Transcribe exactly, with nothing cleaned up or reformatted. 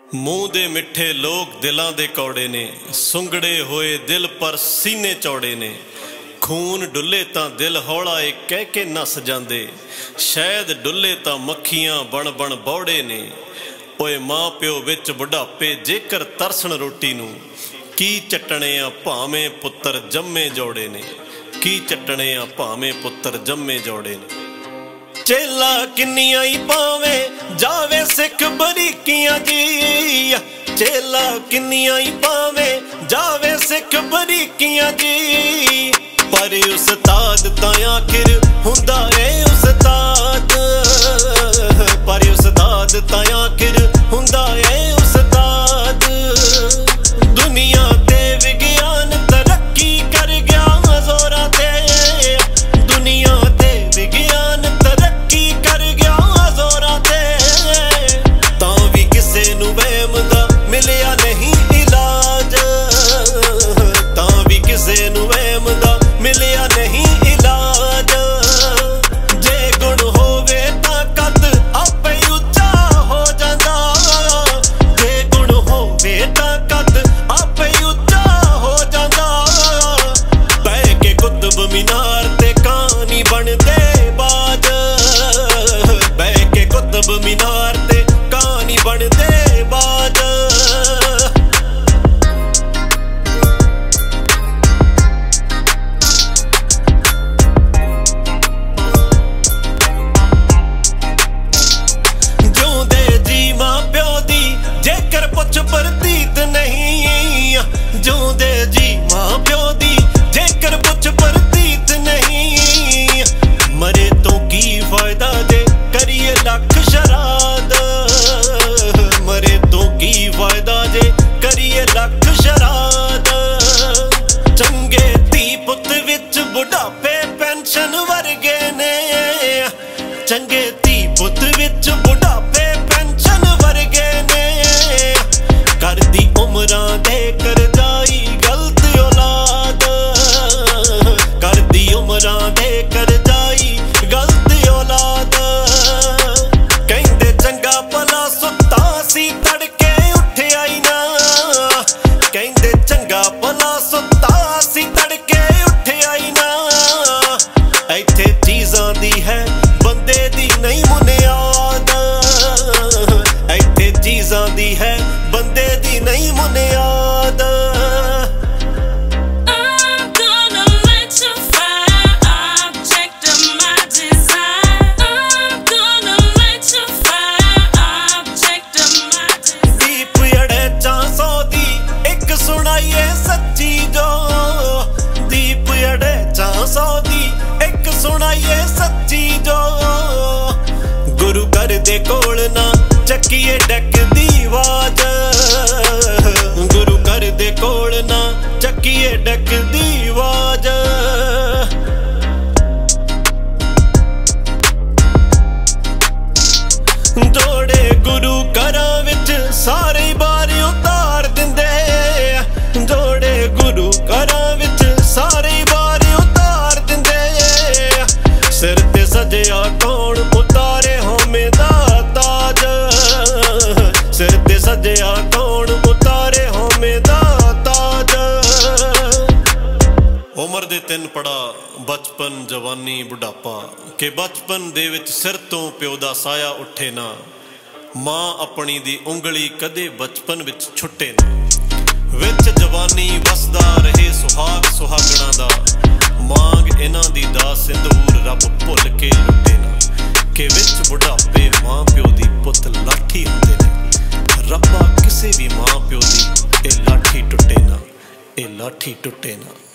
ਮੂੰਹ ਦੇ ਮਿੱਠੇ ਲੋਕ ਦਿਲਾਂ ਦੇ ਕੌੜੇ ਨੇ, ਸੁੰਗੜੇ ਹੋਏ ਦਿਲ ਪਰ ਸੀਨੇ ਚੌੜੇ ਨੇ। ਖੂਨ ਡੁੱਲੇ ਤਾਂ ਦਿਲ ਹੌਲਾ ਏ ਕਹਿ ਕੇ ਨੱਸ ਜਾਂਦੇ, ਸ਼ਾਇਦ ਡੁੱਲੇ ਤਾਂ ਮੱਖੀਆਂ ਬਣ ਬਣ ਬੌੜੇ ਨੇ। ਓਏ ਮਾਂ ਪਿਓ ਵਿੱਚ ਬੁਢਾਪੇ ਜੇਕਰ ਤਰਸਣ ਰੋਟੀ ਨੂੰ, ਕੀ ਚੱਟਣੇ ਆ ਭਾਵੇਂ ਪੁੱਤਰ ਜੰਮੇ ਜੋੜੇ ਨੇ। ਕੀ ਚੱਟਣੇ ਆ ਭਾਵੇਂ ਪੁੱਤਰ ਜੰਮੇ ਜੋੜੇ ਨੇ। ਚੇਲਾ ਕਿੰਨੀਆਂ ਹੀ ਪਾਵੇਂ ਜਾਵੇ ਸਿੱਖ ਬਰੀਕੀਆਂ ਜੀ, ਚੇਲਾ ਕਿੰਨੀਆਂ ਹੀ ਪਾਵੇਂ ਜਾਵੇ ਸਿੱਖ ਬਰੀਕੀਆਂ ਜੀ। ਪਰ ਉਸਤਾਦ ਤਾਂ ਆਖਿਰ ਹੁੰਦਾ ਏ ਉਸਤਾਦ, ਪਰ ਉਸਤਾਦ ਤਾਂ ਆਖਿਰ ਹੁੰਦਾ ਏ ਉਸਤਾਦ। ਦੁਨੀਆ ਤੇ ਵਿਗਿਆਨ ਤਰੱਕੀ ਕਰ ਗਿਆ ਜ਼ੋਰਾਂ ਤੇ, ਦੁਨੀਆ ਤੇ ਵਿਗਿਆਨ ਤਰੱਕੀ ਕਰ ਗਿਆ ਜ਼ੋਰਾਂ ਤੇ। ਤਾਂ ਵੀ ਕਿਸੇ ਨੂੰ ਵਹਿਮ ਦਾ ਮਿਲਿਆ ਨਹੀਂ ਇਲਾਜ, ਤਾਂ ਵੀ ਕਿਸੇ ਨੂੰ ਵਹਿਮ ਦਾ ਮਿਲਿਆ ਨਹੀਂ ਇਲਾਜ। ਜੇ ਗੁਣ ਹੋਵੇ ਤਾਂ ਕੱਦ ਆਪੇ ਉੱਚਾ ਹੋ ਜਾਂਦਾ, ਜੇ ਗੁਣ ਹੋਵੇ ਤਾਂ ਕੱਦ ਆਪੇ ਉੱਚਾ ਹੋ ਜਾਂਦਾ। ਬਹਿ ਕੇ ਕੁਤਬ ਮੀਨਾਰ ਤੇ ਕਹਾਣੀ ਬਣਦੇ ਬਾਜ, ਬਹਿ ਕੇ ਕੁਤਬ ਮੀਨਾਰ ਤੇ ਕਹਾਣੀ ਬਣਦੇ ਬਾਜ। ਜੇਕਰ ਪੁੱਛ ਪ੍ਰਤੀਤ ਨਹੀਂ, ਜਿਉਂਦੇ ਜੀ ਮਾਂ ਪਿਓ ਦੀ ਜੇਕਰ ਪੁੱਛ ਪ੍ਰਤੀਤ ਨਹੀਂ। ਮਰੇ ਤੋਂ ਕੀ ਫਾਇਦਾ ਜੇ ਕਰੀਏ ਲੱਖ ਸ਼ਰਾਧ, ਮਰੇ ਤੋਂ ਕੀ ਫਾਇਦਾ ਜੇ ਕਰੀਏ ਲੱਖ ਸ਼ਰਾਧ। ਚੰਗੇ ਧੀ ਪੁੱਤ ਵਿੱਚ ਬੁਢਾਪੇ ਪੈਨਸ਼ਨ ਵਰਗੇ ਨੇ, ਚੰਗੇ ਧੀ ਪੁੱਤ ਵਿੱਚ ਬੁਢਾਪੇ ਪੈਨਸ਼ਨ ਵਰਗੇ ਨੇ। ਕਰਦੀ ਉਮਰਾਂ ਦੇ ਕਰਜ਼ਾਈ ਗਲਤ ਔਲਾਦ, ਕਰਦੀ ਉਮਰਾਂ ਦੇ ਕਰਜ਼ਾਈ ਗਲਤ ਔਲਾਦ। ਕਹਿੰਦੇ ਚੰਗਾ ਭਲਾ ਸੁੱਤਾ ਸੀ ਤੜਕੇ ਉੱਠਿਆ ਹੀ ਨਾ, ਕਹਿੰਦੇ ਚੰਗਾ ਭਲਾ ਸੁੱਤਾ ਸੀ ਤੜਕੇ ਉੱਠਿਆ ਹੀ ਨਾ। ਇੱਥੇ ਚੀਜ਼ਾਂ ਦੀ ਹੈ ਬੰਦੇ ਦੀ ਨਹੀਂ ਮੁਨਿਆਦ, ਇੱਥੇ ਚੀਜ਼ਾਂ ਦੀ ਹੈ ਬੰਦੇ ਦੀ ਨਹੀਂ ਮੁਨਿਆਦ। ਦੀਪ ਅੜੇ ਚਾਂ ਸੌ ਦੀ ਇੱਕ ਸੁਣਾਈਏ ਸੱਚੀ ਜੋ, ਦੀਪ ਅੜੇ ਚਾਂ ਸੌ ਦੀ ਇੱਕ ਸੁਣਾਈਏ ਸੱਚੀ ਜੋ। ਗੁਰੂ ਘਰ ਦੇ ਕੋਲ ਨਾ ਚੱਕੀਏ ਡੱਕ ਦੀ ਆਵਾਜ਼, ਗੁਰੂ ਘਰ ਦੇ ਕੋਲ ਨਾ ਚੱਕੀਏ ਡੱਕ ਦੀ ਆਵਾਜ਼। ਜੋੜੇ ਗੁਰੂ ਘਰਾਂ ਵਿੱਚ ਸਾਰੇ ਬਾਰ ਉਤਾਰ ਦਿੰਦੇ, ਜੋੜੇ ਗੁਰੂ ਘਰਾਂ ਵਿੱਚ ਸਾਰੇ ਬਾਰ ਉਤਾਰ ਦਿੰਦੇ। ਸਿਰ ਤੇ ਸਜਿਆ ਕੌਣ ਉਤਾਰੇ ਹਉਮੈ ਦਾ ਤਾਜ, ਸਿਰ ਤੇ ਸਜਿਆ ਕੌਣ ਉਤਾਰੇ ਹਉਮੈ ਦਾ ਤਾਜ। ਉਮਰ ਦੇ ਤਿੰਨ ਪੜਾ ਬਚਪਨ ਜਵਾਨੀ ਬੁਢਾਪਾ, ਕਿ ਬਚਪਨ ਦੇ ਵਿੱਚ ਸਿਰ ਤੋਂ ਪਿਓ ਦਾ ਸਾਇਆ ਉੱਠੇ ਨਾ। ਮਾਂ ਆਪਣੀ ਦੀ ਉਂਗਲੀ ਕਦੇ ਬਚਪਨ ਵਿੱਚ ਛੁੱਟੇ ਨਾ। ਵਿੱਚ ਜਵਾਨੀ ਵਸਦਾ ਰਹੇ ਸੁਹਾਗ ਸੁਹਾਗਣਾ ਦਾ, ਮਾਂਗ ਇਹਨਾਂ ਦੀ ਦਾ ਸਿੰਦੂਰ ਰੱਬ ਭੁੱਲ ਕੇ ਲੁੱਟੇ ਨਾ। ਕਿ ਵਿੱਚ ਬੁਢਾਪੇ ਮਾਂ ਪਿਓ ਦੀ ਪੁੱਤ ਲਾਠੀ ਹੁੰਦੇ ਨੇ। ਰੱਬਾ ਕਿਸੇ ਵੀ ਮਾਂ ਪਿਓ ਦੀ ਇਹ ਲਾਠੀ ਟੁੱਟੇ ਨਾ, ਇਹ ਲਾਠੀ ਟੁੱਟੇ ਨਾ।